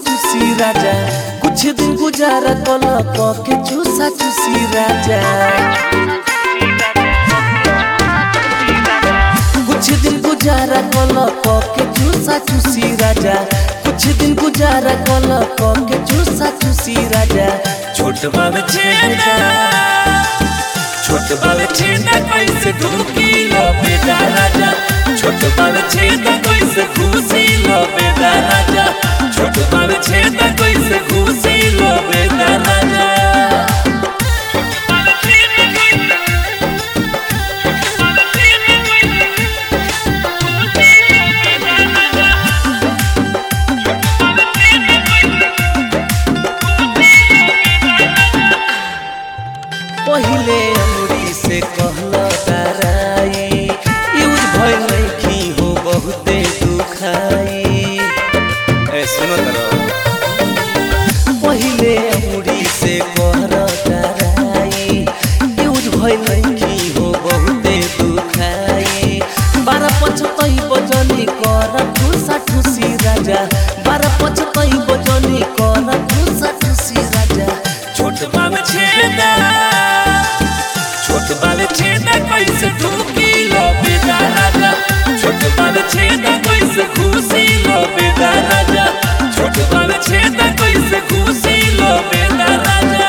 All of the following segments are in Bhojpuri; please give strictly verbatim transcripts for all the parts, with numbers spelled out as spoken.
चूसी राजा कुछ दिन गुजारा कल के चूसा चूसी राजा कुछ दिन गुजारा कल के चूसा चूसी राजा कुछ दिन गुजारा कल के चूसा चूसी राजा छोट बाबे छेना छोट बाबे छेना कैसे ढूंढी लो बेटा राजा छोट बाबे छेना कैसे खुशी लो बेटा राजा छोट बाबे छेना कैसे खुशी लो बेटा राजा पहिले अमरी से कहला ताराई यूज भइल नहीं हो बहुते दुखाई ए सुनो तरो पहिले अमरी से कहला ताराई यूज भइल नहीं हो बहुते दुखाई बारह पचतई बजनी कर ठुसा ठुसी राजा बारह पचतई बजनी कर ठुसा ठुसी राजा छोट बाबे छेना छोट बाबे छेना कैसे ढूंढी लो बेटा राजा छोट बाबे छेना कैसे खुशी लो बेटा राजा छोट बाबे छेना कैसे खुशी लो बेटा राजा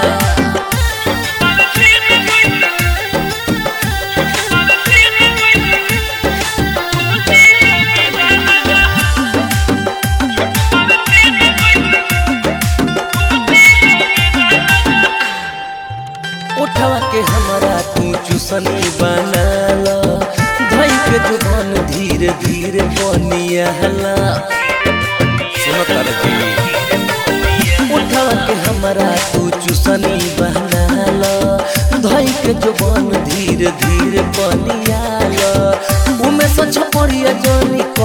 उठवा के हमारा तू चूसनी बनाला धई के जुबान धीरे धीरे बनियाला सुनो तारकी उठवा के हमारा तू चूसनी बनाला धई के जुबान धीरे धीरे बनियाला उमे सच पड़िया जानी